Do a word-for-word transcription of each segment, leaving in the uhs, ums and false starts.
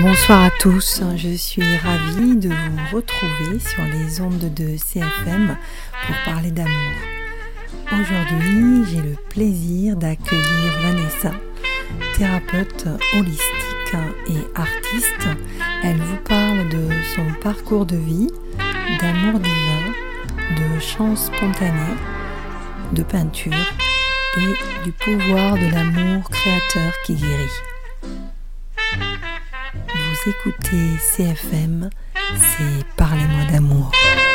Bonsoir à tous, je suis ravie de vous retrouver sur les ondes de C F M pour parler d'amour. Aujourd'hui, j'ai le plaisir d'accueillir Vanessa, thérapeute holistique et artiste. Elle vous parle de son parcours de vie, d'amour divin, de chant spontané, de peinture et du pouvoir de l'amour créateur qui guérit. Vous écoutez C F M, c'est Parlez-moi d'amour.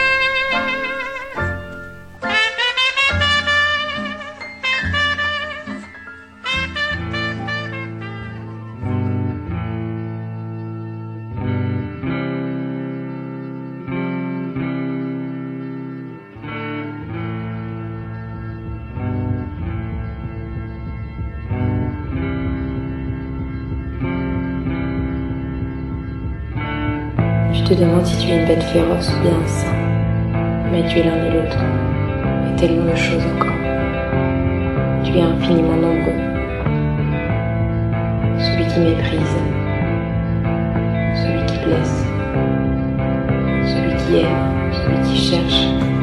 Je te demande si tu es une bête féroce ou bien un saint, mais tu es l'un et l'autre, et tellement de choses encore. Tu es infiniment nombreux, celui qui méprise, celui qui blesse, celui qui aime, celui qui cherche,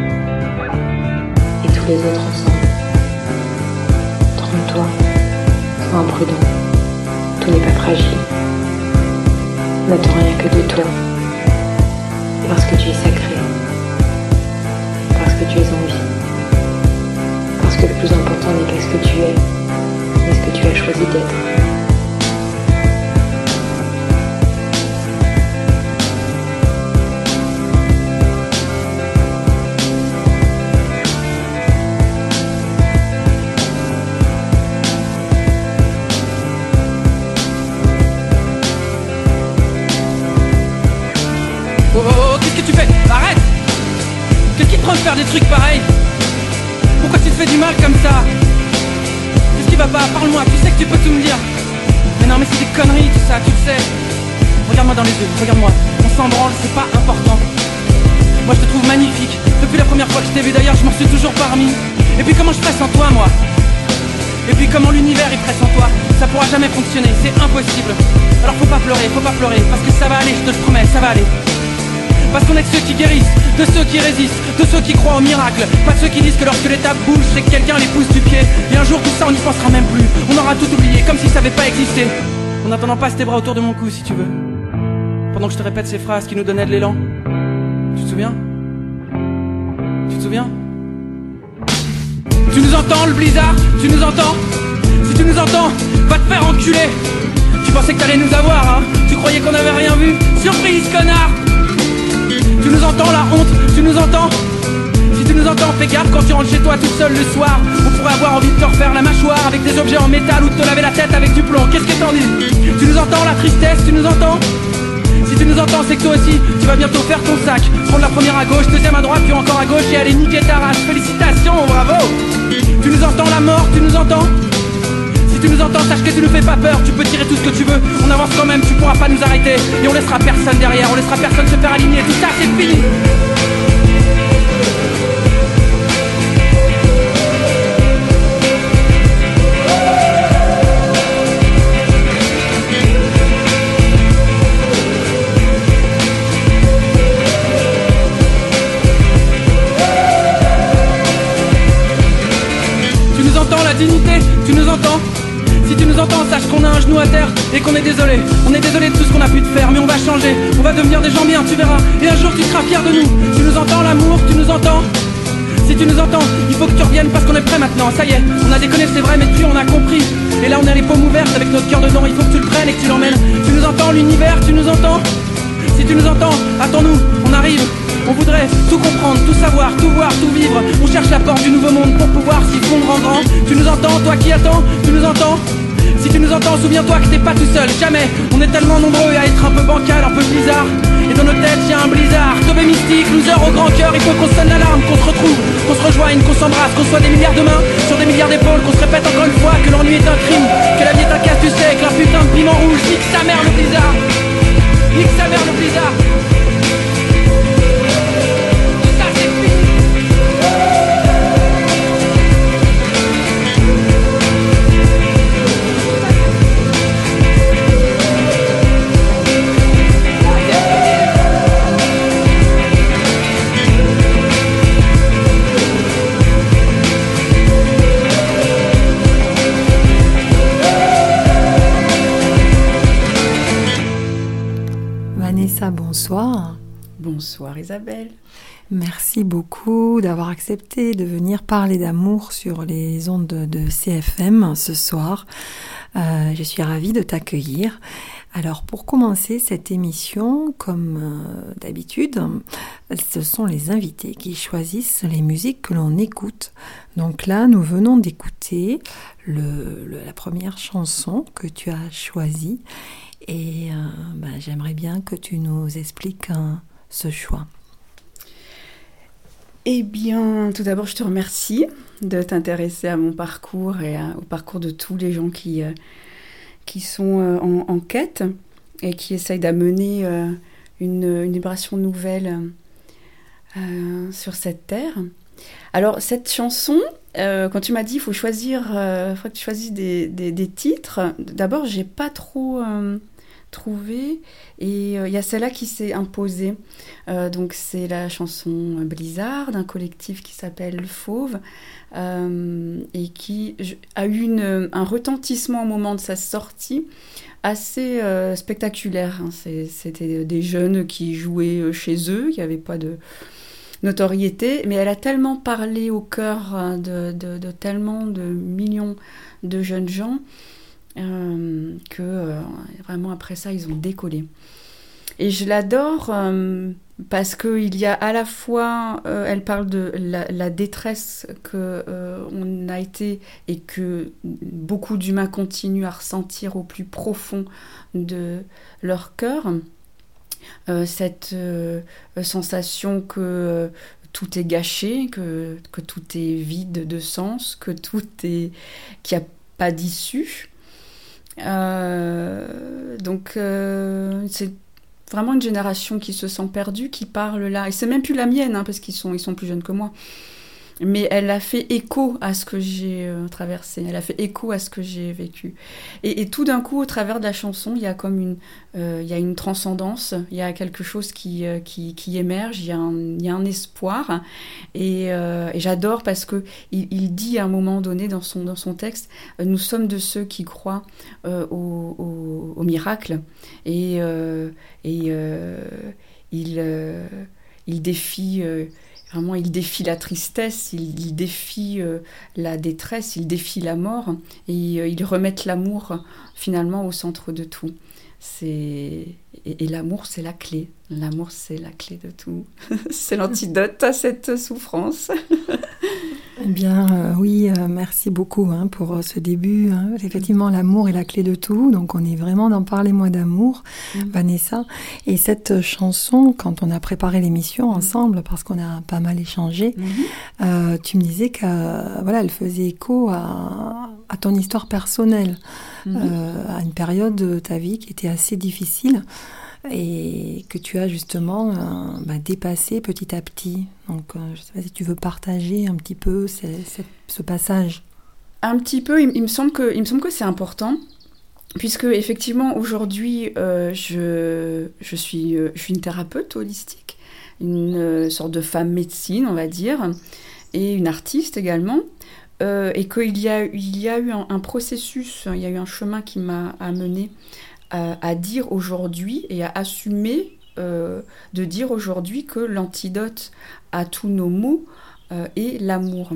et tous les autres ensemble. Trompe-toi, sois imprudent, tout n'est pas fragile. N'attends rien que de toi. Parce que tu es sacré, parce que tu es en vie, parce que le plus important n'est pas ce que tu es, mais ce que tu as choisi d'être. Faire des trucs pareils. Pourquoi tu te fais du mal comme ça? Qu'est-ce qui va pas? Parle-moi, tu sais que tu peux tout me dire. Mais non mais c'est des conneries tout ça, tu le sais. Regarde-moi dans les yeux, regarde-moi. On s'en branle, c'est pas important. Moi je te trouve magnifique. Depuis la première fois que je t'ai vu d'ailleurs, je m'en suis toujours parmi. Et puis comment je ferais sans toi moi? Et puis comment l'univers il ferait sans toi? Ça pourra jamais fonctionner, c'est impossible. Alors faut pas pleurer, faut pas pleurer, parce que ça va aller, je te le promets, ça va aller. Parce qu'on est de ceux qui guérissent, de ceux qui résistent, de ceux qui croient au miracle. Pas de ceux qui disent que lorsque l'étape bouge, c'est que quelqu'un les pousse du pied. Et un jour tout ça on n'y pensera même plus. On aura tout oublié, comme si ça n'avait pas existé. En attendant, passe tes bras autour de mon cou si tu veux. Pendant que je te répète ces phrases qui nous donnaient de l'élan. Tu te souviens? Tu te souviens? Tu nous entends le blizzard? Tu nous entends? Si tu nous entends, va te faire enculer. Tu pensais que t'allais nous avoir, hein? Tu croyais qu'on avait rien vu? Surprise, connard! Tu nous entends la honte, tu nous entends? Si tu nous entends, fais gaffe quand tu rentres chez toi toute seule le soir. On pourrait avoir envie de te refaire la mâchoire avec des objets en métal ou de te laver la tête avec du plomb. Qu'est-ce que t'en dis? Tu nous entends la tristesse, tu nous entends? Si tu nous entends, c'est que toi aussi, tu vas bientôt faire ton sac. Prendre la première à gauche, deuxième à droite, puis encore à gauche et aller niquer ta race. Félicitations, bravo! Tu nous entends la mort, tu nous entends? Si tu nous entends, sache que tu ne fais pas peur, tu peux tirer tout ce que tu veux. On avance quand même, tu pourras pas nous arrêter. Et on laissera personne derrière, on laissera personne se faire aligner. Tout ça, c'est fini. Tu nous entends la dignité, tu nous entends? Si tu nous entends, sache qu'on a un genou à terre et qu'on est désolé. On est désolé de tout ce qu'on a pu te faire, mais on va changer. On va devenir des gens bien, tu verras. Et un jour tu seras fier de nous. Tu nous entends l'amour, tu nous entends? Si tu nous entends, il faut que tu reviennes parce qu'on est prêt maintenant. Ça y est, on a déconné, c'est vrai, mais depuis on a compris. Et là on a les paumes ouvertes avec notre cœur dedans. Il faut que tu le prennes et que tu l'emmènes. Tu nous entends l'univers, tu nous entends? Si tu nous entends, attends-nous, on arrive. On voudrait tout comprendre, tout savoir, tout voir, tout vivre. On cherche la porte du nouveau monde pour pouvoir s'y fondre en grand. Tu nous entends, toi qui attends? Tu nous entends? Si tu nous entends, souviens-toi que t'es pas tout seul, jamais. On est tellement nombreux à être un peu bancal, un peu bizarre. Et dans nos têtes y'a un blizzard. Tombé mystique, loser au grand cœur. Il faut qu'on sonne l'alarme, qu'on se retrouve, qu'on se rejoigne, qu'on s'embrasse, qu'on soit des milliards de mains sur des milliards d'épaules, qu'on se répète encore une fois que l'ennui est un crime, que la vie est un casse, tu sais, que la putain de piment rouge. Nique sa mère le blizzard. Nique sa mère le blizzard. bonsoir. Bonsoir Isabelle. Merci beaucoup d'avoir accepté de venir parler d'amour sur les ondes de, de C F M ce soir. Euh, je suis ravie de t'accueillir. Alors pour commencer cette émission, comme euh, d'habitude, ce sont les invités qui choisissent les musiques que l'on écoute. Donc là, nous venons d'écouter le, le, la première chanson que tu as choisie. Et euh, ben, j'aimerais bien que tu nous expliques hein, ce choix. Eh bien, tout d'abord, je te remercie de t'intéresser à mon parcours et à, au parcours de tous les gens qui, euh, qui sont euh, en, en quête et qui essayent d'amener euh, une, une vibration nouvelle euh, sur cette terre. Alors, cette chanson, euh, quand tu m'as dit il faut choisir, euh, faut que tu choisisses des, des, des titres, d'abord, j'ai pas trop... Euh, trouvé et il euh, y a celle-là qui s'est imposée euh, donc c'est la chanson Blizzard d'un collectif qui s'appelle Le Fauve euh, et qui a eu une, un retentissement au moment de sa sortie assez euh, spectaculaire hein. c'est, c'était des jeunes qui jouaient chez eux, il n'y avait pas de notoriété, mais elle a tellement parlé au cœur de, de, de tellement de millions de jeunes gens Euh, que euh, vraiment après ça ils ont décollé et je l'adore euh, parce qu'il y a à la fois euh, elle parle de la, la détresse que euh, on a été et que beaucoup d'humains continuent à ressentir au plus profond de leur cœur euh, cette euh, sensation que euh, tout est gâché, que, que tout est vide de sens, que tout est qu'il n'y a pas d'issue. Euh, donc euh, c'est vraiment une génération qui se sent perdue, qui parle là, et c'est même plus la mienne hein, parce qu'ils sont, ils sont plus jeunes que moi, mais elle a fait écho à ce que j'ai euh, traversé, elle a fait écho à ce que j'ai vécu et, et tout d'un coup au travers de la chanson il y a comme une euh, il y a une transcendance, il y a quelque chose qui, euh, qui, qui émerge, il y a un, il y a un espoir et, euh, et j'adore parce que il, il dit à un moment donné dans son, dans son texte euh, nous sommes de ceux qui croient euh, au, au, au miracle et, euh, et euh, il, euh, il défie euh, Vraiment, il défie la tristesse, il, il défie euh, la détresse, il défie la mort, et euh, ils remettent l'amour finalement au centre de tout. C'est... Et, et l'amour, c'est la clé. L'amour, c'est la clé de tout. C'est l'antidote à cette souffrance. Eh bien, euh, oui, euh, merci beaucoup hein, pour euh, ce début. Hein. Effectivement, l'amour est la clé de tout. Donc, on est vraiment dans Parlez-moi d'amour, mmh. Vanessa. Et cette chanson, quand on a préparé l'émission mmh. ensemble, parce qu'on a pas mal échangé, mmh. euh, tu me disais que voilà, elle faisait écho à, à ton histoire personnelle, mmh. euh, à une période de ta vie qui était assez difficile. Et que tu as justement euh, bah, dépassé petit à petit. Donc, euh, je ne sais pas si tu veux partager un petit peu ce, ce, ce passage. Un petit peu, il, il, me semble que, il me semble que c'est important, puisque effectivement, aujourd'hui, euh, je, je, suis, euh, je suis une thérapeute holistique, une euh, sorte de femme médecine, on va dire, et une artiste également. Euh, et qu'il y a, il y a eu un, un processus, il y a eu un chemin qui m'a amenée À, à dire aujourd'hui et à assumer euh, de dire aujourd'hui que l'antidote à tous nos maux euh, est l'amour.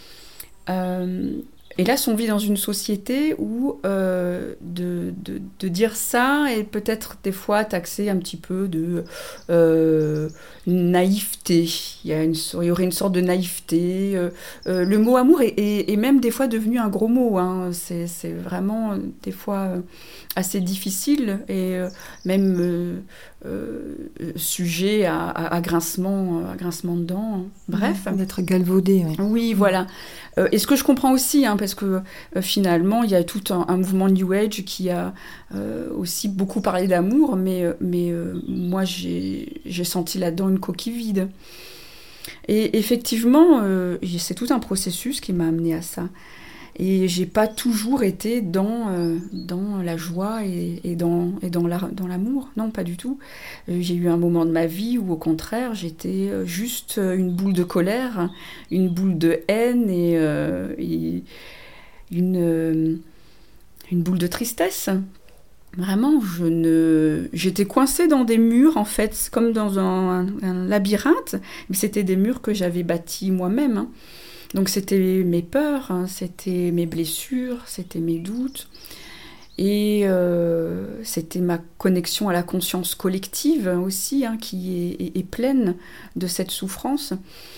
Euh, et là, on vit dans une société où euh, de, de, de dire ça est peut-être des fois taxé un petit peu de euh, naïveté. Il y, a une, il y aurait une sorte de naïveté. Euh, euh, le mot amour est, est, est même des fois devenu un gros mot. Hein. C'est, c'est vraiment des fois assez difficile et euh, même euh, euh, sujet à, à, à, grincement, à grincement de dents. Bref. Mmh, d'être galvaudé. Oui, oui voilà. Euh, et ce que je comprends aussi, hein, parce que euh, finalement, il y a tout un, un mouvement New Age qui a euh, aussi beaucoup parlé d'amour, mais, mais euh, moi, j'ai, j'ai senti là-dedans une coquille vide. Et effectivement, euh, c'est tout un processus qui m'a amenée à ça. Et j'ai pas toujours été dans, euh, dans la joie et, et, dans, et dans, la, dans l'amour. Non, pas du tout. Euh, j'ai eu un moment de ma vie où, au contraire, j'étais juste une boule de colère, une boule de haine et, euh, et une, euh, une boule de tristesse. vraiment, je ne... j'étais coincée dans des murs, en fait, comme dans un, un labyrinthe. Mais c'était des murs que j'avais bâtis moi-même. Hein. Donc c'était mes peurs, hein, c'était mes blessures, c'était mes doutes. Et euh, c'était ma connexion à la conscience collective aussi, hein, qui est, est, est pleine de cette souffrance.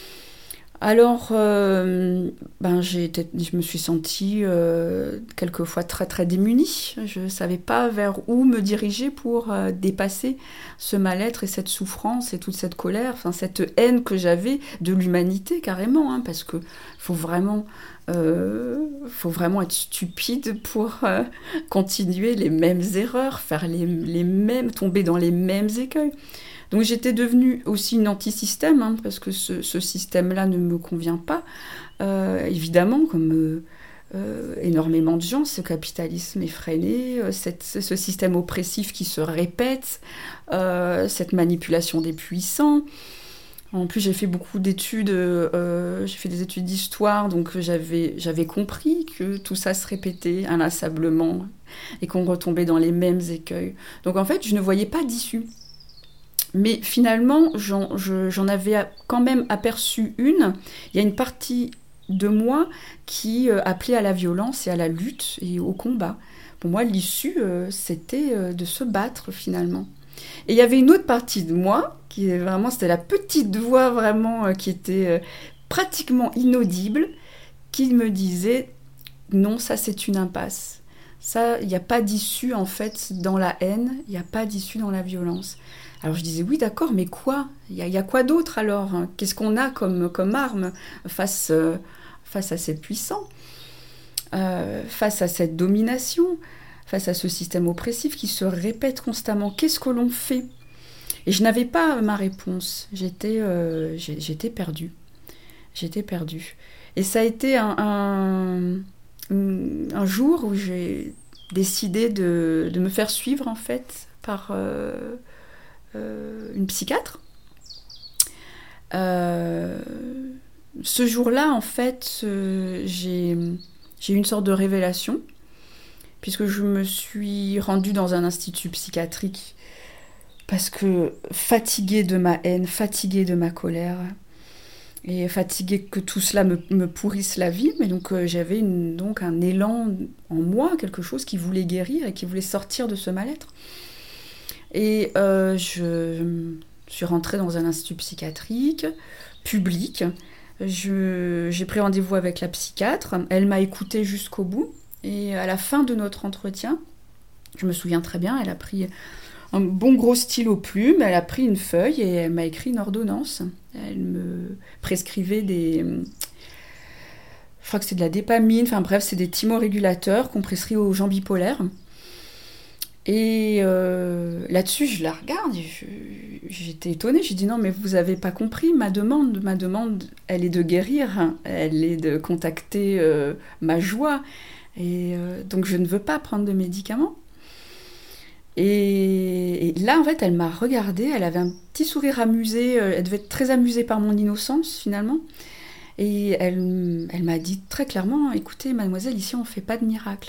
Alors, euh, ben, j'ai été, je me suis sentie euh, quelquefois très très démunie. Je ne savais pas vers où me diriger pour euh, dépasser ce mal-être et cette souffrance et toute cette colère, enfin, cette haine que j'avais de l'humanité carrément, hein, parce qu'il faut vraiment, euh, faut vraiment être stupide pour euh, continuer les mêmes erreurs, faire les, les mêmes, tomber dans les mêmes écueils. Donc j'étais devenue aussi une anti-système, hein, parce que ce, ce système-là ne me convient pas. Euh, évidemment, comme euh, euh, énormément de gens, ce capitalisme effréné, euh, cette, ce système oppressif qui se répète, euh, cette manipulation des puissants. En plus, j'ai fait beaucoup d'études, euh, j'ai fait des études d'histoire, donc j'avais, j'avais compris que tout ça se répétait inlassablement et qu'on retombait dans les mêmes écueils. Donc en fait, je ne voyais pas d'issue. Mais finalement, j'en, je, j'en avais quand même aperçu une. Il y a une partie de moi qui euh, appelait à la violence et à la lutte et au combat. Pour moi, l'issue, euh, c'était euh, de se battre finalement. Et il y avait une autre partie de moi, qui est vraiment, c'était la petite voix vraiment euh, qui était euh, pratiquement inaudible, qui me disait « Non, ça c'est une impasse. Ça, il n'y a pas d'issue en fait dans la haine, il n'y a pas d'issue dans la violence. » Alors je disais, oui, d'accord, mais quoi ? Il y a, il y a quoi d'autre alors ? Qu'est-ce qu'on a comme, comme arme face, euh, face à ces puissants, euh, face à cette domination, face à ce système oppressif qui se répète constamment ? Qu'est-ce que l'on fait ? Et je n'avais pas ma réponse. J'étais, euh, j'ai, j'étais perdue. J'étais perdue. Et ça a été un, un, un jour où j'ai décidé de, de me faire suivre, en fait, par... Euh, Euh, une psychiatre. Euh, ce jour-là, en fait, euh, j'ai, j'ai eu une sorte de révélation, puisque je me suis rendue dans un institut psychiatrique parce que fatiguée de ma haine, fatiguée de ma colère, et fatiguée que tout cela me, me pourrisse la vie, mais donc euh, j'avais une, donc un élan en moi, quelque chose qui voulait guérir et qui voulait sortir de ce mal-être. Et euh, je, je suis rentrée dans un institut psychiatrique, public. Je, j'ai pris rendez-vous avec la psychiatre. Elle m'a écoutée jusqu'au bout. Et à la fin de notre entretien, je me souviens très bien, elle a pris un bon gros stylo plume, elle a pris une feuille et elle m'a écrit une ordonnance. Elle me prescrivait des... Je crois que c'est de la dépamine, enfin bref, c'est des thymorégulateurs qu'on prescrit aux gens bipolaires. Et euh, là-dessus, je la regarde, je, j'étais étonnée, j'ai dit non mais vous avez pas compris ma demande, ma demande elle est de guérir, hein, elle est de contacter euh, ma joie, et euh, donc je ne veux pas prendre de médicaments. Et, et là en fait elle m'a regardée, elle avait un petit sourire amusé, elle devait être très amusée par mon innocence finalement, et elle, elle m'a dit très clairement, écoutez mademoiselle, ici on fait pas de miracle.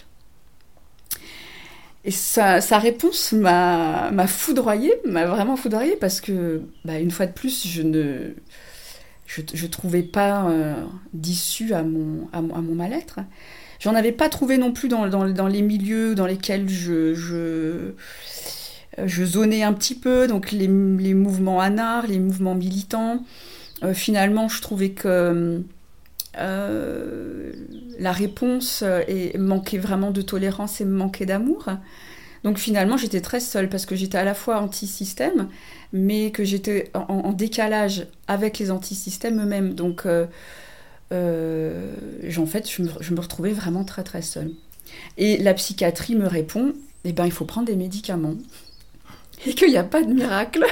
Et sa, sa réponse m'a, m'a foudroyée, m'a vraiment foudroyée, parce que, bah, une fois de plus, je ne je, je trouvais pas euh, d'issue à mon, à, mon, à mon mal-être. J'en avais pas trouvé non plus dans, dans, dans les milieux dans lesquels je, je, je zonais un petit peu, donc les, les mouvements anards, les mouvements militants. Euh, finalement, je trouvais que... Euh, la réponse est, manquait vraiment de tolérance et manquait d'amour. Donc finalement, j'étais très seule parce que j'étais à la fois anti-système, mais que j'étais en, en décalage avec les anti-systèmes eux-mêmes. Donc, euh, euh, en fait, je me, je me retrouvais vraiment très très seule. Et la psychiatrie me répond, eh ben, il faut prendre des médicaments et qu'il n'y a pas de miracle.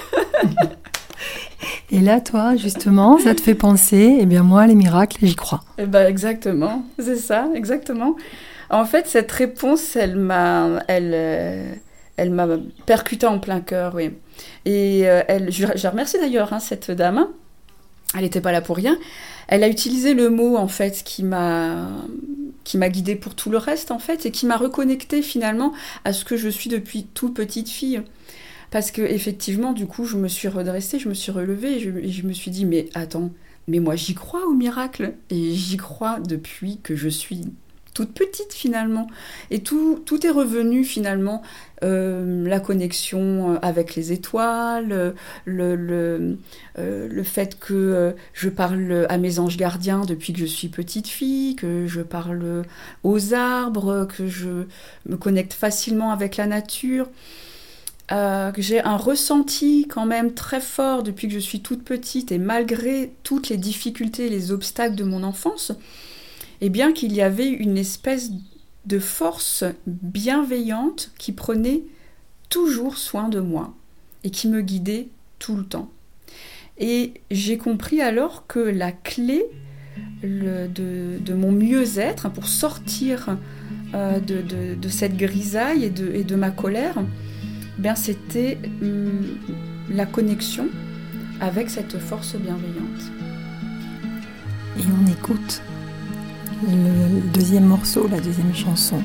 Et là, toi, justement, ça te fait penser, eh bien moi, les miracles, j'y crois. Eh ben exactement, c'est ça, exactement. En fait, cette réponse, elle m'a, elle, elle m'a percutée en plein cœur, oui. Et euh, elle, je, je remercie d'ailleurs hein, cette dame. Elle n'était pas là pour rien. Elle a utilisé le mot en fait qui m'a, qui m'a guidée pour tout le reste en fait, et qui m'a reconnectée finalement à ce que je suis depuis toute petite fille. Parce que effectivement, du coup, je me suis redressée, je me suis relevée, et je, et je me suis dit, mais attends, mais moi j'y crois au miracle, et j'y crois depuis que je suis toute petite finalement. Et tout, tout est revenu finalement, euh, la connexion avec les étoiles, le, le, euh, le fait que euh, je parle à mes anges gardiens depuis que je suis petite fille, que je parle aux arbres, que je me connecte facilement avec la nature, euh, que j'ai un ressenti quand même très fort depuis que je suis toute petite, et malgré toutes les difficultés et les obstacles de mon enfance, et bien qu'il y avait une espèce de force bienveillante qui prenait toujours soin de moi et qui me guidait tout le temps. Et j'ai compris alors que la clé le, de, de mon mieux-être, pour sortir euh, de, de, de cette grisaille et de, et de ma colère, bien c'était hum, la connexion avec cette force bienveillante. Et on écoute le deuxième morceau, la deuxième chanson.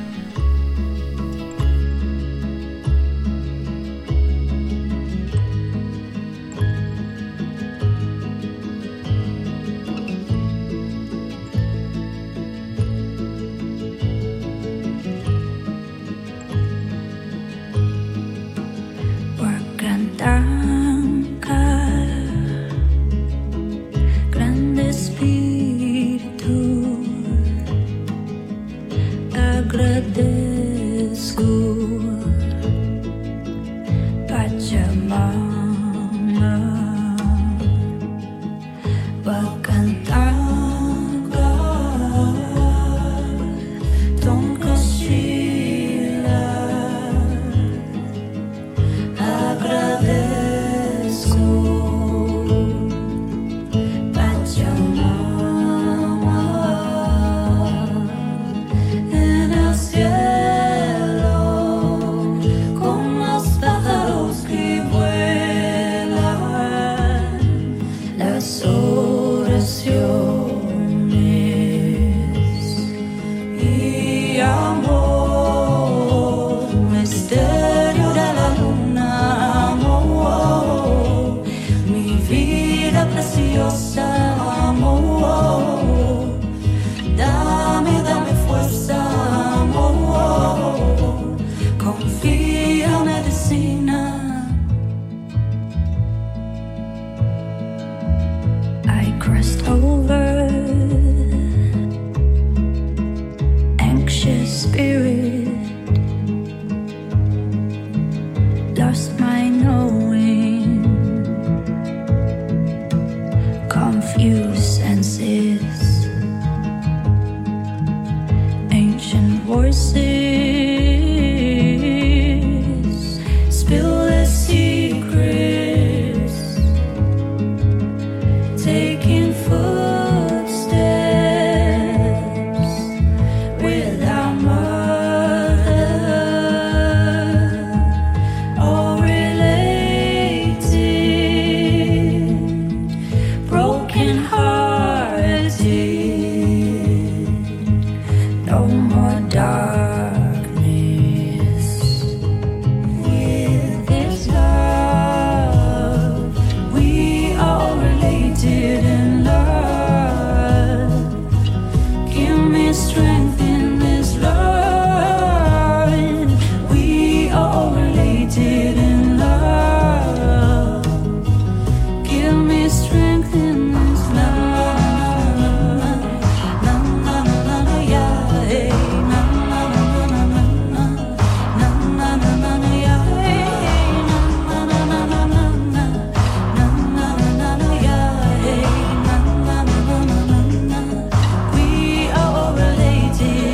We are related.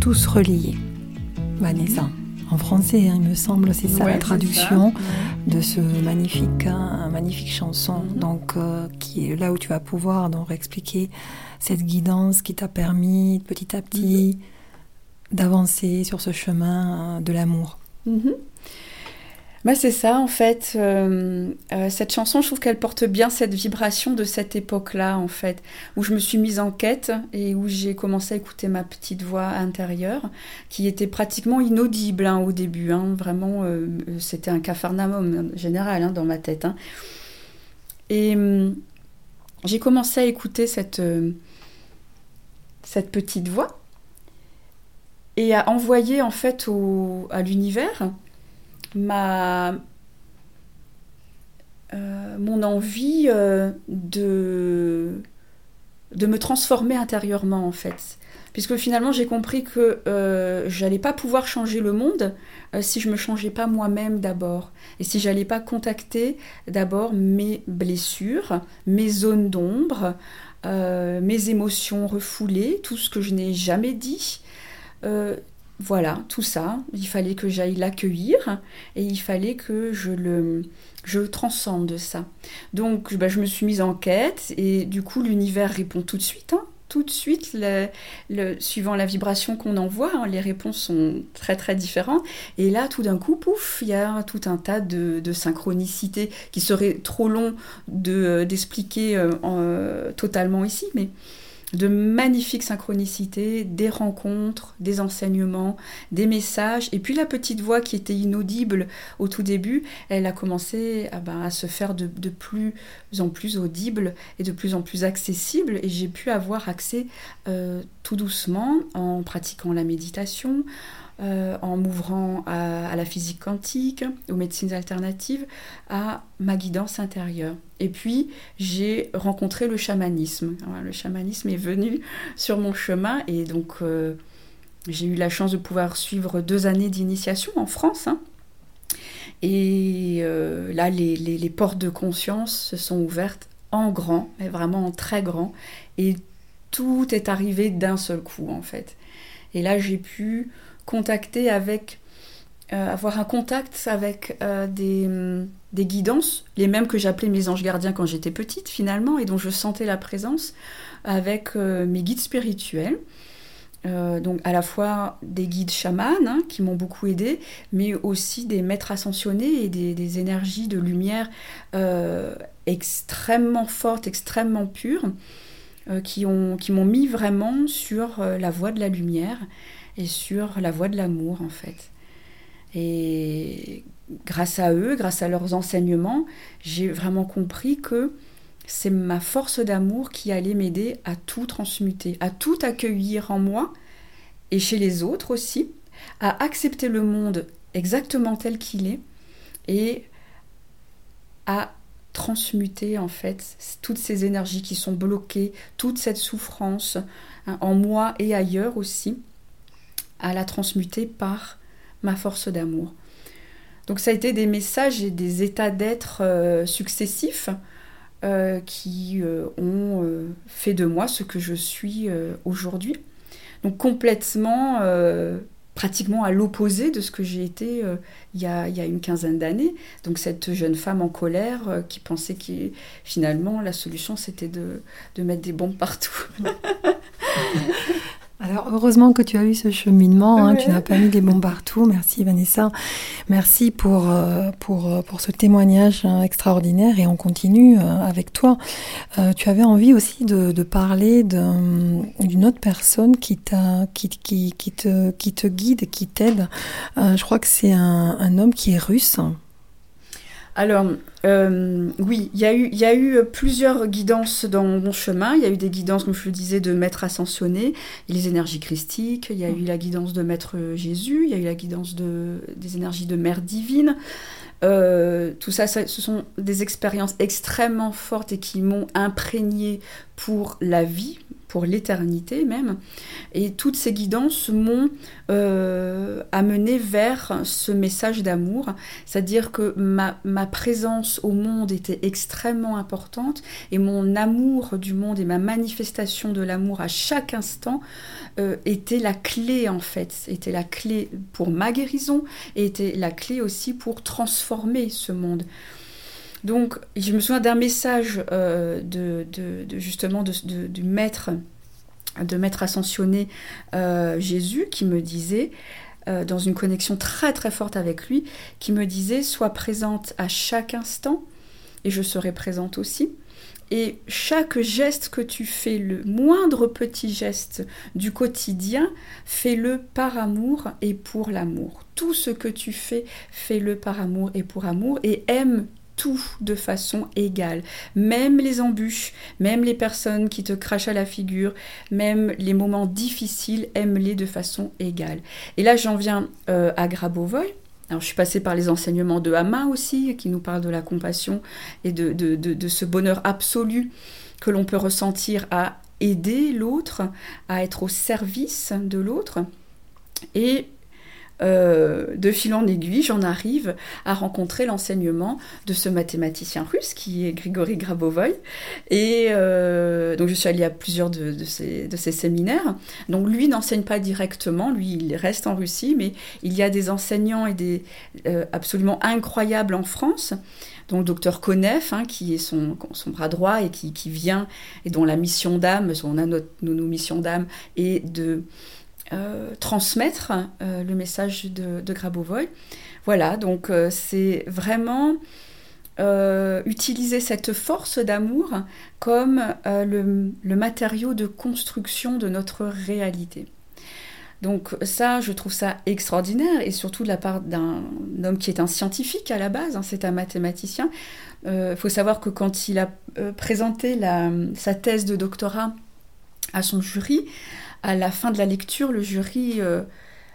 tous reliés. Vanessa, en français, hein, il me semble, c'est ça ouais, la traduction ça. de ce magnifique, hein, magnifique chanson. Mm-hmm. Donc, euh, qui est là où tu vas pouvoir donc expliquer cette guidance qui t'a permis petit à petit mm-hmm. d'avancer sur ce chemin de l'amour. Mm-hmm. Bah c'est ça en fait, euh, euh, cette chanson je trouve qu'elle porte bien cette vibration de cette époque-là en fait, où je me suis mise en quête et où j'ai commencé à écouter ma petite voix intérieure qui était pratiquement inaudible hein, au début, hein, vraiment euh, c'était un capharnaüm général hein, dans ma tête. Hein. Et euh, j'ai commencé à écouter cette, euh, cette petite voix et à envoyer en fait au, à l'univers Ma, euh, mon envie euh, de, de me transformer intérieurement en fait. Puisque finalement j'ai compris que euh, j'allais pas pouvoir changer le monde euh, si je me changeais pas moi-même d'abord. Et si j'allais pas contacter d'abord mes blessures, mes zones d'ombre, euh, mes émotions refoulées, tout ce que je n'ai jamais dit. Euh, Voilà, tout ça, il fallait que j'aille l'accueillir et il fallait que je le je transcende ça. Donc bah, je me suis mise en quête et du coup l'univers répond tout de suite, hein, tout de suite, le, le, suivant la vibration qu'on envoie, hein, les réponses sont très très différentes. Et là tout d'un coup, pouf, il y a tout un tas de, de synchronicités qui serait trop long de, d'expliquer euh, euh, totalement ici, mais de magnifiques synchronicités, des rencontres, des enseignements, des messages. Et puis la petite voix qui était inaudible au tout début, elle a commencé à, ben, à se faire de, de plus en plus audible et de plus en plus accessible. Et j'ai pu avoir accès euh, tout doucement en pratiquant la méditation, Euh, en m'ouvrant à, à la physique quantique, aux médecines alternatives, à ma guidance intérieure. Et puis, j'ai rencontré le chamanisme. Alors, le chamanisme est venu sur mon chemin et donc euh, j'ai eu la chance de pouvoir suivre deux années d'initiation en France. Hein. Et euh, là, les, les, les portes de conscience se sont ouvertes en grand, mais vraiment en très grand. Et tout est arrivé d'un seul coup, en fait. Et là, j'ai pu contacter avec, euh, avoir un contact avec euh, des, des guidances, les mêmes que j'appelais mes anges gardiens quand j'étais petite finalement, et dont je sentais la présence avec euh, mes guides spirituels. Euh, donc à la fois des guides chamans hein, qui m'ont beaucoup aidée, mais aussi des maîtres ascensionnés et des, des énergies de lumière euh, extrêmement fortes, extrêmement pures, euh, qui, ont, qui m'ont mis vraiment sur euh, la voie de la lumière et sur la voie de l'amour en fait. Et grâce à eux, grâce à leurs enseignements, j'ai vraiment compris que c'est ma force d'amour qui allait m'aider à tout transmuter, à tout accueillir en moi et chez les autres aussi, à accepter le monde exactement tel qu'il est et à transmuter en fait toutes ces énergies qui sont bloquées, toute cette souffrance hein, en moi et ailleurs aussi, à la transmuter par ma force d'amour. Donc ça a été des messages et des états d'être euh, successifs euh, qui euh, ont euh, fait de moi ce que je suis euh, aujourd'hui. Donc complètement, euh, pratiquement à l'opposé de ce que j'ai été euh, il y a, il y a une quinzaine d'années. Donc cette jeune femme en colère euh, qui pensait que finalement la solution c'était de, de mettre des bombes partout. Alors, heureusement que tu as eu ce cheminement, hein, ouais. Tu n'as pas mis des bombes partout. Merci Vanessa, merci pour, euh, pour, pour ce témoignage hein, extraordinaire et on continue euh, avec toi. Euh, tu avais envie aussi de, de parler d'un, d'une autre personne qui, t'a, qui, qui, qui, te, qui te guide, qui t'aide. Euh, je crois que c'est un, un homme qui est russe. Alors, euh, oui, il y a eu, il y a eu plusieurs guidances dans mon chemin. Il y a eu des guidances, comme je le disais, de maîtres ascensionnés, les énergies christiques. Il y a eu la guidance de Maître Jésus. Il y a eu la guidance de, des énergies de Mère divine. Euh, tout ça, ça, ce sont des expériences extrêmement fortes et qui m'ont imprégnée pour la vie, pour l'éternité même. Et toutes ces guidances m'ont euh, amené vers ce message d'amour, c'est-à-dire que ma, ma présence au monde était extrêmement importante et mon amour du monde et ma manifestation de l'amour à chaque instant euh, était la clé en fait, était la clé pour ma guérison et était la clé aussi pour transformer ce monde. Donc, je me souviens d'un message euh, de, de, de justement de, de, du maître, de maître ascensionné euh, Jésus, qui me disait, euh, dans une connexion très très forte avec lui, qui me disait « Sois présente à chaque instant, et je serai présente aussi. Et chaque geste que tu fais, le moindre petit geste du quotidien, fais-le par amour et pour l'amour. Tout ce que tu fais, fais-le par amour et pour amour, et aime tout de façon égale, même les embûches, même les personnes qui te crachent à la figure, même les moments difficiles, aime-les de façon égale. » Et là, j'en viens euh, à Grabovoi. Alors, je suis passée par les enseignements de Amma aussi, qui nous parlent de la compassion et de, de, de, de ce bonheur absolu que l'on peut ressentir à aider l'autre, à être au service de l'autre. Et Euh, de fil en aiguille, j'en arrive à rencontrer l'enseignement de ce mathématicien russe qui est Grigory Grabovoi. Et euh, donc je suis allée à plusieurs de, de, ces, de ces séminaires. Donc lui n'enseigne pas directement, lui il reste en Russie, mais il y a des enseignants et des euh, absolument incroyables en France. Donc le docteur Konev, hein, qui est son, son bras droit et qui, qui vient, et dont la mission d'âme, on a notre, nos, nos missions d'âme, est de Euh, transmettre euh, le message de, de Grabovoi. Voilà, donc euh, c'est vraiment euh, utiliser cette force d'amour comme euh, le, le matériau de construction de notre réalité. Donc ça, je trouve ça extraordinaire, et surtout de la part d'un homme qui est un scientifique à la base, hein, c'est un mathématicien. Il euh, faut savoir que quand il a euh, présenté la, sa thèse de doctorat à son jury, à la fin de la lecture, le jury euh,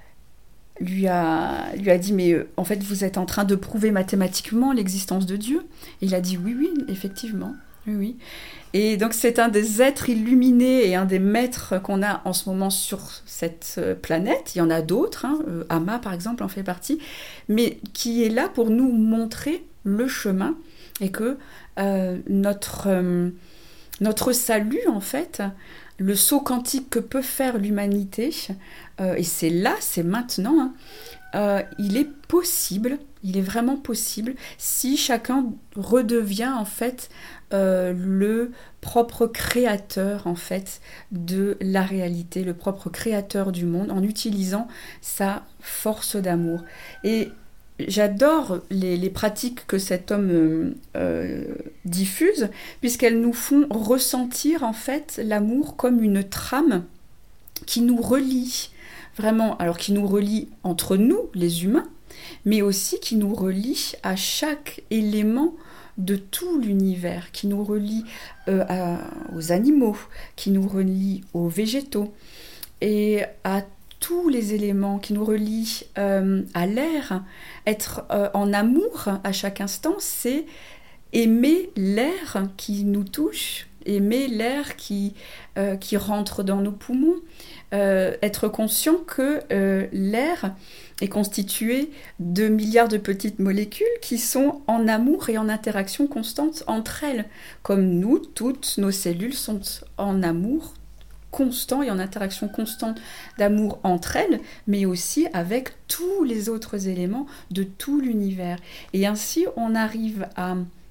lui, a, lui a dit « Mais euh, en fait, vous êtes en train de prouver mathématiquement l'existence de Dieu ?» Et il a dit « Oui, oui, effectivement, oui, oui. » Et donc, c'est un des êtres illuminés et un des maîtres qu'on a en ce moment sur cette planète. Il y en a d'autres, hein, euh, Amma, par exemple, en fait partie, mais qui est là pour nous montrer le chemin et que euh, notre, euh, notre salut, en fait, le saut quantique que peut faire l'humanité, euh, et c'est là, c'est maintenant, hein, euh, il est possible, il est vraiment possible, si chacun redevient en fait euh, le propre créateur en fait de la réalité, le propre créateur du monde, en utilisant sa force d'amour. Et j'adore les, les pratiques que cet homme euh, euh, diffuse, puisqu'elles nous font ressentir en fait l'amour comme une trame qui nous relie, vraiment, alors qui nous relie entre nous, les humains, mais aussi qui nous relie à chaque élément de tout l'univers, qui nous relie euh, à, aux animaux, qui nous relie aux végétaux, et à tous les éléments qui nous relient euh, à l'air. Être euh, en amour à chaque instant, c'est aimer l'air qui nous touche, aimer l'air qui, euh, qui rentre dans nos poumons, euh, être conscient que euh, l'air est constitué de milliards de petites molécules qui sont en amour et en interaction constante entre elles. Comme nous, toutes nos cellules sont en amour constant et en interaction constante d'amour entre elles, mais aussi avec tous les autres éléments de tout l'univers. Et ainsi, on arrive à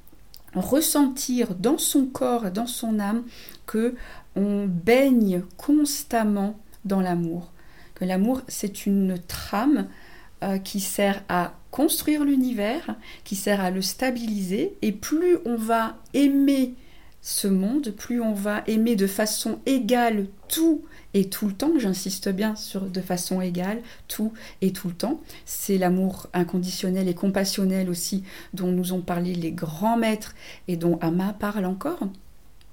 ressentir dans son corps, dans son âme, que on baigne constamment dans l'amour. Que l'amour, c'est une trame euh, qui sert à construire l'univers, qui sert à le stabiliser, et plus on va aimer ce monde, plus on va aimer de façon égale tout et tout le temps, j'insiste bien sur de façon égale, tout et tout le temps. C'est l'amour inconditionnel et compassionnel aussi dont nous ont parlé les grands maîtres et dont Amma parle encore.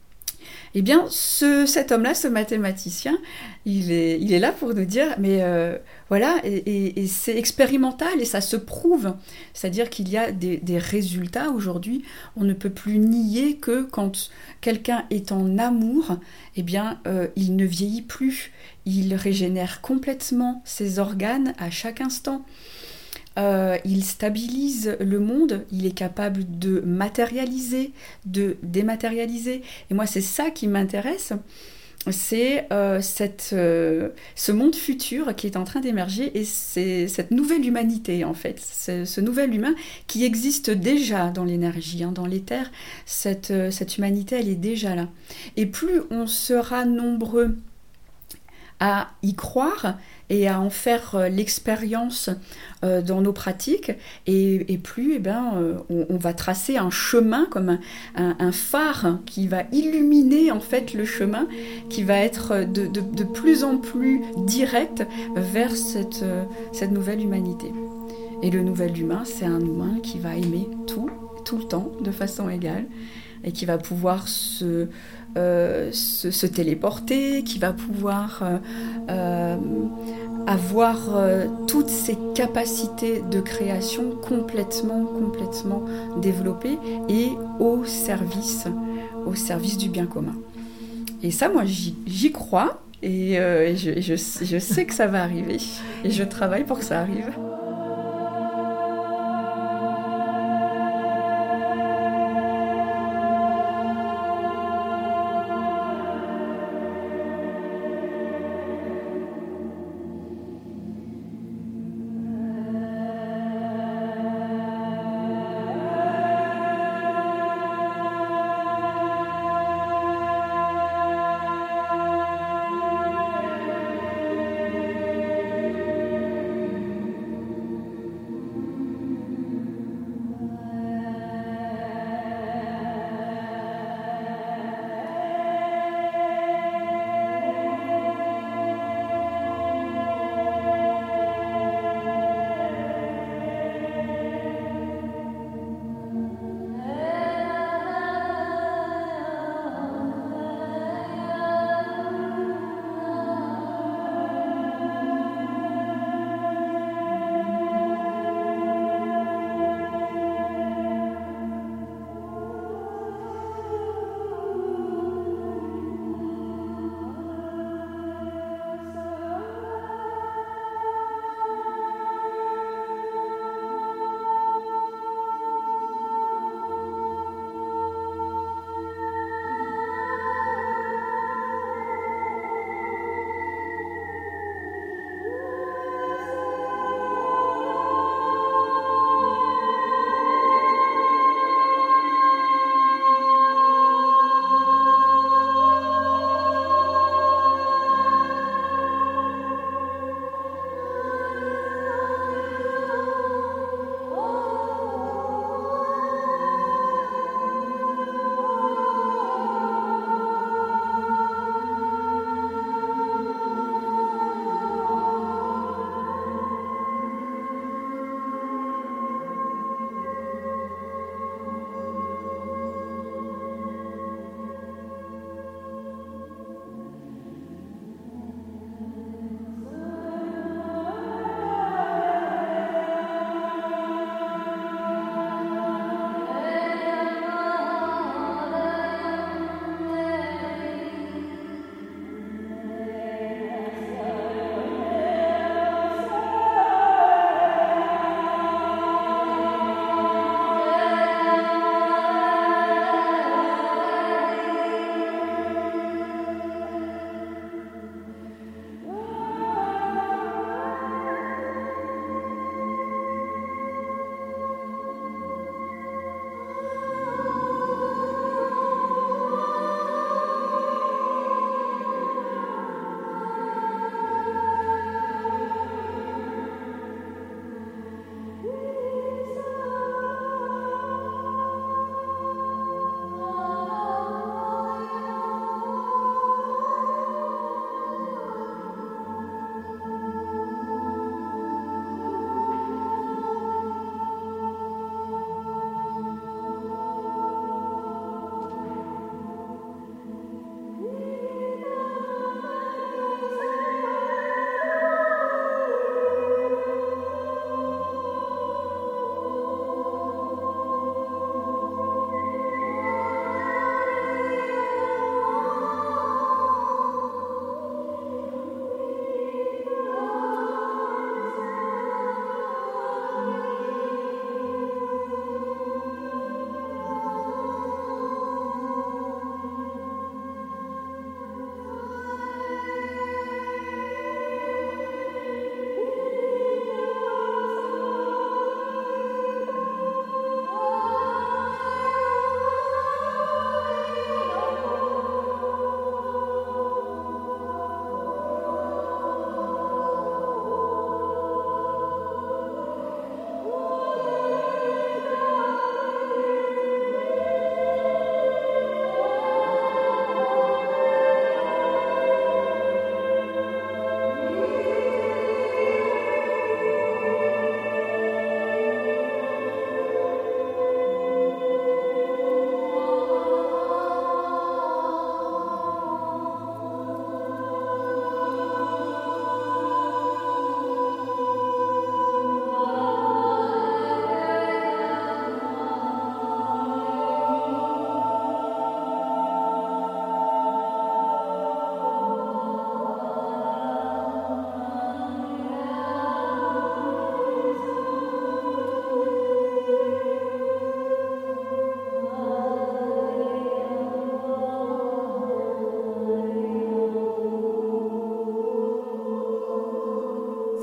Eh bien, ce, cet homme-là, ce mathématicien, il est, il est là pour nous dire, mais euh, voilà, et, et, et c'est expérimental et ça se prouve. C'est-à-dire qu'il y a des, des résultats aujourd'hui. On ne peut plus nier que quand quelqu'un est en amour, eh bien, euh, il ne vieillit plus. Il régénère complètement ses organes à chaque instant. Euh, il stabilise le monde, il est capable de matérialiser, de dématérialiser. Et moi, c'est ça qui m'intéresse, c'est euh, cette, euh, ce monde futur qui est en train d'émerger et c'est cette nouvelle humanité, en fait. C'est ce nouvel humain qui existe déjà dans l'énergie, hein, dans l'éther. Cette, euh, cette humanité, elle est déjà là. Et plus on sera nombreux à y croire et à en faire euh, l'expérience euh, dans nos pratiques, et, et plus eh ben, euh, on, on va tracer un chemin comme un, un, un phare qui va illuminer en fait le chemin, qui va être de, de, de plus en plus direct vers cette, euh, cette nouvelle humanité. Et le nouvel humain, c'est un humain qui va aimer tout, tout le temps, de façon égale, et qui va pouvoir se... Euh, se, se téléporter, qui va pouvoir euh, euh, avoir euh, toutes ses capacités de création complètement, complètement développées et au service, au service du bien commun. Et ça, moi, j'y, j'y crois et, euh, et, je, et je, je sais que ça va arriver et je travaille pour que ça arrive.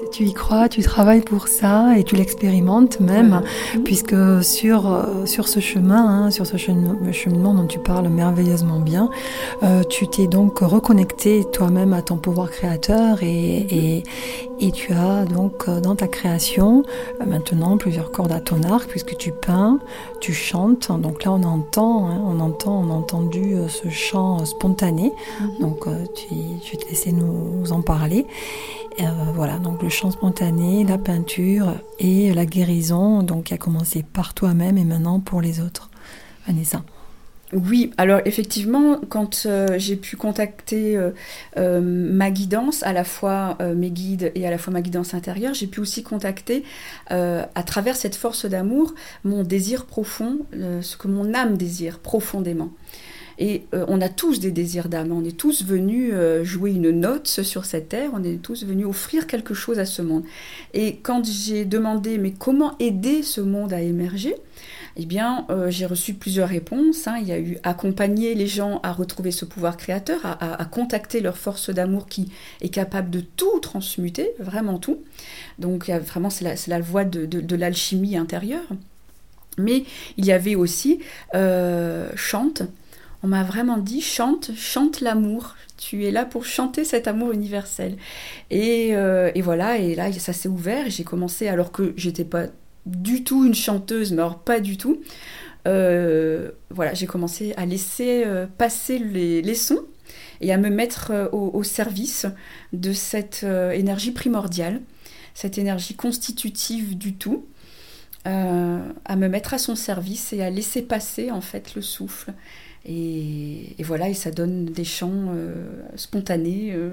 tu y crois, tu travailles pour ça et tu l'expérimentes même, ouais. puisque sur, sur ce chemin, hein, sur ce cheminement dont tu parles merveilleusement bien, euh, tu t'es donc reconnecté toi-même à ton pouvoir créateur et, et, et tu as donc dans ta création maintenant plusieurs cordes à ton arc puisque tu peins, tu chantes. Donc là on entend, hein, on entend, on a entendu ce chant spontané. Mm-hmm. Donc euh, tu, tu te laisser nous en parler. Euh, voilà, donc le chant spontané, la peinture et la guérison, donc qui a commencé par toi-même et maintenant pour les autres. Vanessa. Oui, alors effectivement, quand euh, j'ai pu contacter euh, euh, ma guidance, à la fois euh, mes guides et à la fois ma guidance intérieure, j'ai pu aussi contacter, euh, à travers cette force d'amour, mon désir profond, euh, ce que mon âme désire profondément. Et euh, on a tous des désirs d'âme, on est tous venus euh, jouer une note sur cette terre, on est tous venus offrir quelque chose à ce monde. Et quand j'ai demandé, mais comment aider ce monde à émerger ? Eh bien, euh, j'ai reçu plusieurs réponses. Hein. Il y a eu accompagner les gens à retrouver ce pouvoir créateur, à, à, à contacter leur force d'amour qui est capable de tout transmuter, vraiment tout. Donc, il y a vraiment, c'est la, c'est la voie de, de, de l'alchimie intérieure. Mais il y avait aussi euh, chante. On m'a vraiment dit chante, chante l'amour. Tu es là pour chanter cet amour universel. Et, euh, et voilà. Et là, ça s'est ouvert. Et j'ai commencé alors que j'étais pas du tout une chanteuse, mais alors pas du tout. Euh, voilà, j'ai commencé à laisser euh, passer les, les sons et à me mettre euh, au, au service de cette euh, énergie primordiale, cette énergie constitutive du tout, euh, à me mettre à son service et à laisser passer en fait le souffle. Et, et voilà, et ça donne des chants euh, spontanés euh,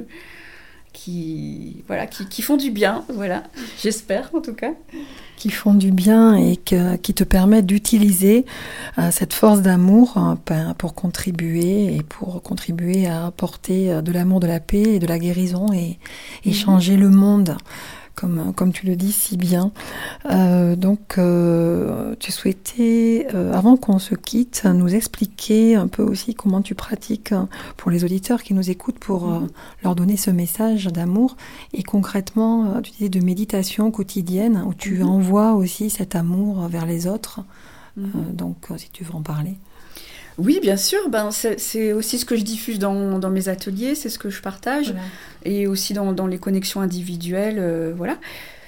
qui, voilà, qui, qui font du bien, voilà, j'espère en tout cas. Qui font du bien et que, qui te permettent d'utiliser euh, cette force d'amour euh, pour contribuer et pour contribuer à apporter de l'amour, de la paix et de la guérison et, et mmh. changer le monde. Comme, comme tu le dis si bien. Euh, donc, euh, tu souhaitais, euh, avant qu'on se quitte, nous expliquer un peu aussi comment tu pratiques pour les auditeurs qui nous écoutent pour euh, leur donner ce message d'amour. Et concrètement, tu disais de méditation quotidienne où tu mm-hmm. envoies aussi cet amour vers les autres. Mm-hmm. Euh, donc, si tu veux en parler. Oui, bien sûr. Ben, c'est, c'est aussi ce que je diffuse dans, dans mes ateliers, c'est ce que je partage, voilà. Et aussi dans, dans les connexions individuelles, euh, voilà.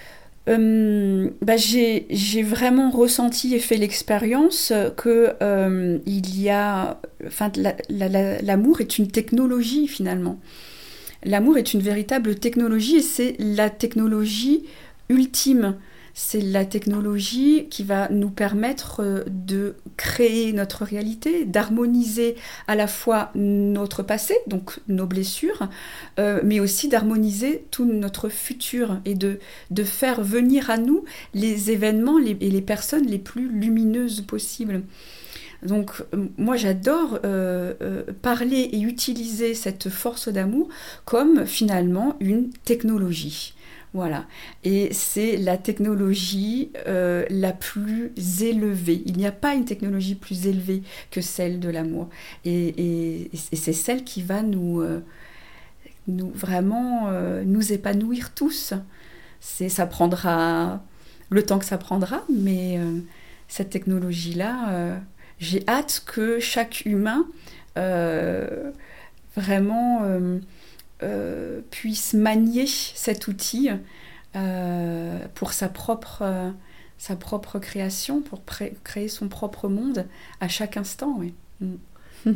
Euh, ben, j'ai, j'ai vraiment ressenti et fait l'expérience que euh, il y a, enfin, la, la, la, l'amour est une technologie finalement. L'amour est une véritable technologie et c'est la technologie ultime. C'est la technologie qui va nous permettre de créer notre réalité, d'harmoniser à la fois notre passé, donc nos blessures, euh, mais aussi d'harmoniser tout notre futur et de, de faire venir à nous les événements les, et les personnes les plus lumineuses possibles. Donc moi j'adore euh, euh, parler et utiliser cette force d'amour comme finalement une technologie. Voilà, et c'est la technologie euh, la plus élevée. Il n'y a pas une technologie plus élevée que celle de l'amour. Et, et, et c'est celle qui va nous, euh, nous vraiment euh, nous épanouir tous. C'est, ça prendra le temps que ça prendra, mais euh, cette technologie-là, euh, j'ai hâte que chaque humain euh, vraiment... Euh, Euh, puisse manier cet outil euh, pour sa propre, euh, sa propre création, pour pré- créer son propre monde à chaque instant. Oui. Mm.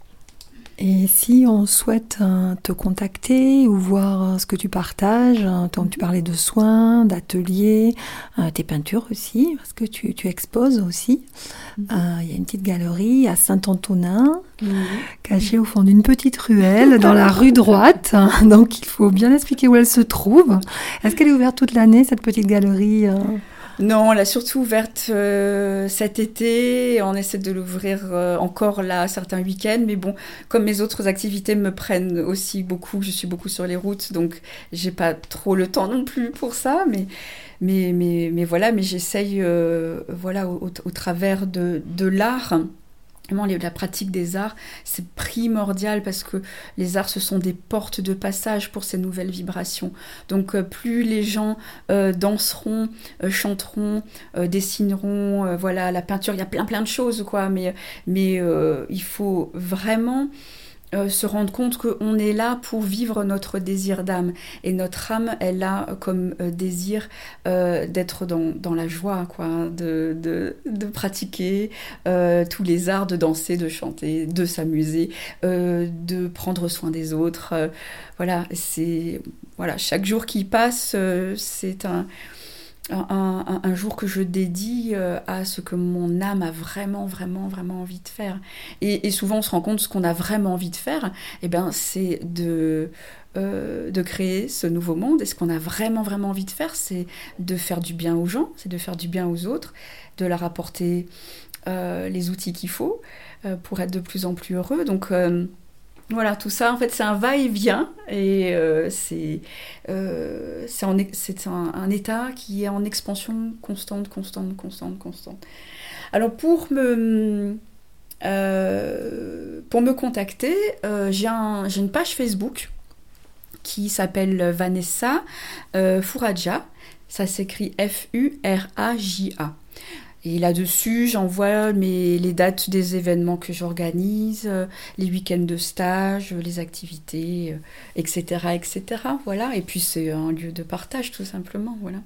Et si on souhaite euh, te contacter ou voir euh, ce que tu partages, euh, tant tu parlais de soins, d'ateliers, euh, tes peintures aussi, parce que tu, tu exposes aussi. Il euh, y a une petite galerie à Saint-Antonin, mmh. cachée au fond d'une petite ruelle, dans la rue droite. Donc il faut bien expliquer où elle se trouve. Est-ce qu'elle est ouverte toute l'année, cette petite galerie euh Non, elle a surtout ouverte euh, cet été. On essaie de l'ouvrir euh, encore là certains week-ends. Mais bon, comme mes autres activités me prennent aussi beaucoup, je suis beaucoup sur les routes, donc j'ai pas trop le temps non plus pour ça. Mais, mais, mais, mais voilà, mais j'essaye, euh, voilà, au, au, au travers de, de l'art, Vraiment, la pratique des arts, c'est primordial parce que les arts, ce sont des portes de passage pour ces nouvelles vibrations. Donc, euh, plus les gens euh, danseront, euh, chanteront, euh, dessineront, euh, voilà, la peinture, il y a plein plein de choses, quoi. Mais, mais euh, il faut vraiment euh, se rendre compte qu'on est là pour vivre notre désir d'âme. Et notre âme, elle a comme euh, désir euh, d'être dans, dans la joie, quoi, de, de, de pratiquer euh, tous les arts, de danser, de chanter, de s'amuser, euh, de prendre soin des autres. Euh, voilà, c'est, voilà, chaque jour qui passe, euh, c'est un... Un, un, un jour que je dédie euh, à ce que mon âme a vraiment, vraiment, vraiment envie de faire. Et, et souvent, on se rend compte ce qu'on a vraiment envie de faire, eh ben, c'est de, euh, de créer ce nouveau monde. Et ce qu'on a vraiment, vraiment envie de faire, c'est de faire du bien aux gens, c'est de faire du bien aux autres, de leur apporter euh, les outils qu'il faut euh, pour être de plus en plus heureux. Donc... Euh, Voilà, tout ça, en fait, c'est un va-et-vient et euh, c'est, euh, c'est, en, c'est un, un état qui est en expansion constante, constante, constante, constante. Alors, pour me, euh, pour me contacter, euh, j'ai, un, j'ai une page Facebook qui s'appelle Vanessa euh, Furaja. Ça s'écrit F U R A J A. Et là-dessus, j'envoie mes, les dates des événements que j'organise, euh, les week-ends de stage, les activités, euh, et cetera, et cetera. Voilà. Et puis, c'est un lieu de partage, tout simplement. Voilà.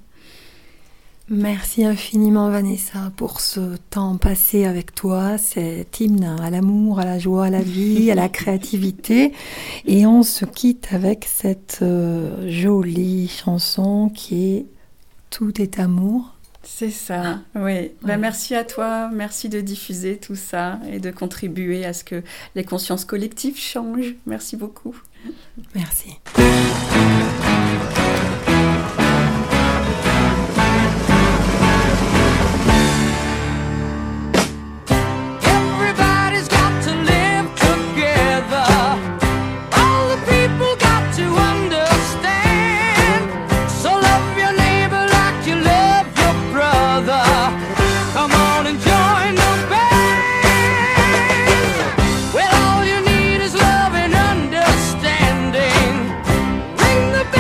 Merci infiniment, Vanessa, pour ce temps passé avec toi, cet hymne à l'amour, à la joie, à la vie, à la créativité. Et on se quitte avec cette euh, jolie chanson qui est « Tout est amour ». C'est ça, oui. Ouais. Ben, merci à toi, merci de diffuser tout ça et de contribuer à ce que les consciences collectives changent. Merci beaucoup. Merci. The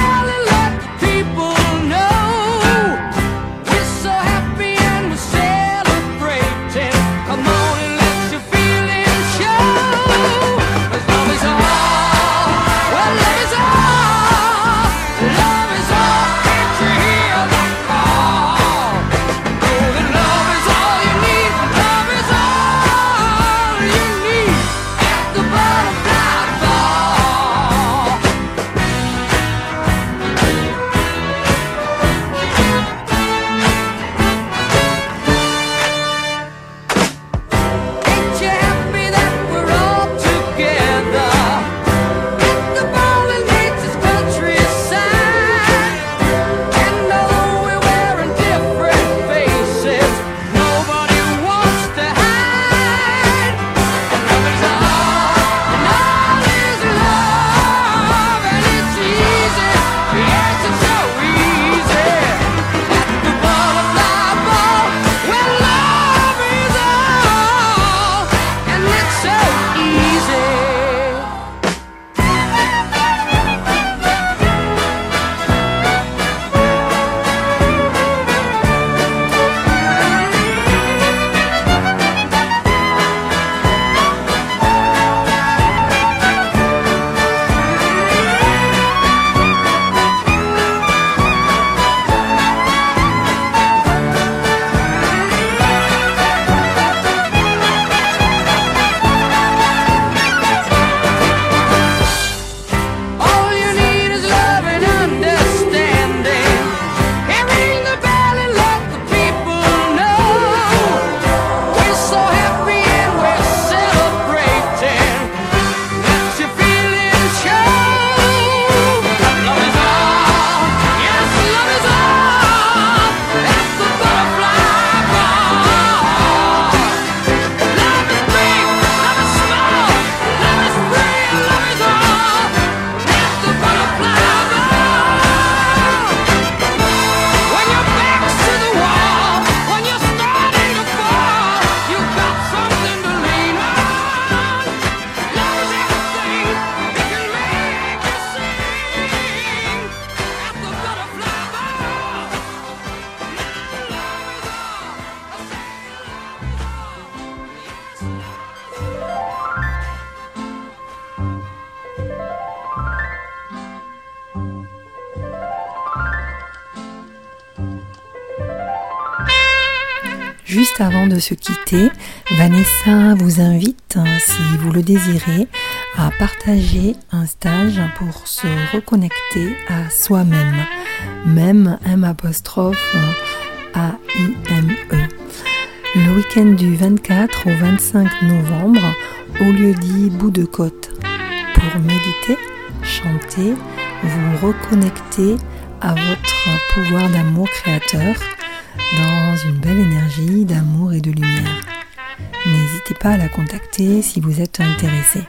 juste avant de se quitter, Vanessa vous invite, si vous le désirez, à partager un stage pour se reconnecter à soi-même. Même M apostrophe A I M E. Le week-end du vingt-quatre au vingt-cinq novembre, au lieu-dit Bout de Côte. Pour méditer, chanter, vous reconnecter à votre pouvoir d'amour créateur dans une belle énergie d'amour et de lumière. N'hésitez pas à la contacter si vous êtes intéressé.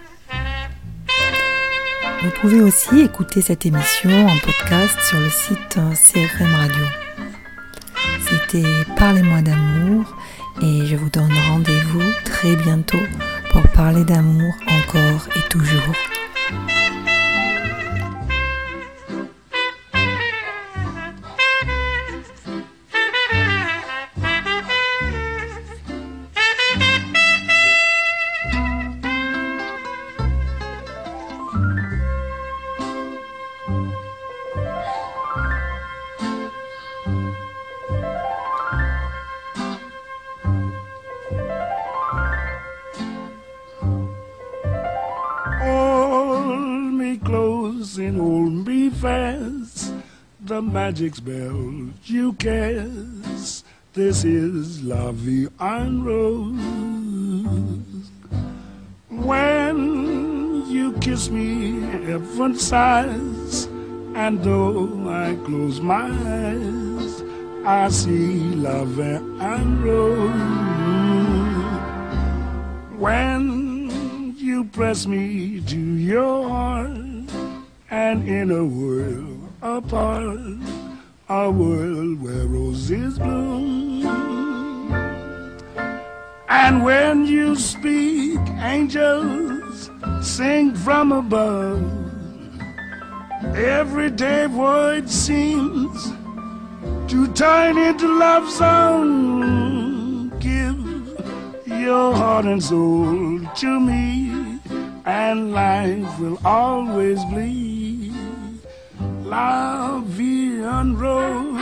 Vous pouvez aussi écouter cette émission en podcast sur le site C F M Radio. C'était Parlez-moi d'amour et je vous donne rendez-vous très bientôt pour parler d'amour encore et toujours. And hold me fast, the magic spell you cast. This is La Vie en Rose. When you kiss me, heaven sighs, and though I close my eyes, I see La Vie en Rose. When you press me to your heart, and in a world apart, a world where roses bloom. And when you speak, angels sing from above. Everyday void seems to turn into love song. Give your heart and soul to me, and life will always bleed. La Vie en Rose.